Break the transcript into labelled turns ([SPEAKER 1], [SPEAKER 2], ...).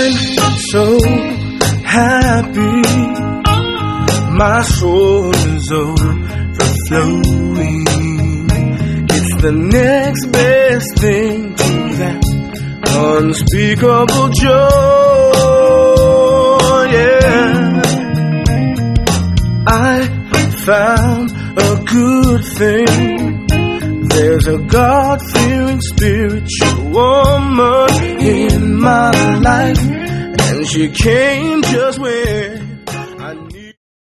[SPEAKER 1] I'm so happy, my soul is overflowing. It's the next best thing to that unspeakable joy, yeah. I found a good thing. There's a God-fearing spiritual woman in my life, and she came just when